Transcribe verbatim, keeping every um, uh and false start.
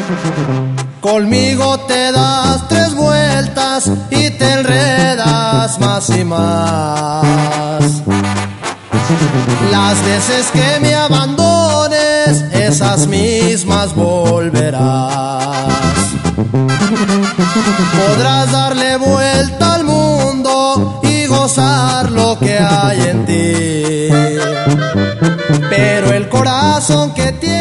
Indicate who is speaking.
Speaker 1: Conmigo te das tres vueltas y te enredas más y más. Las veces que me abandones, esas mismas volverás. Podrás darle vuelta al mundo y gozar lo que hay en ti, pero el corazón que tienes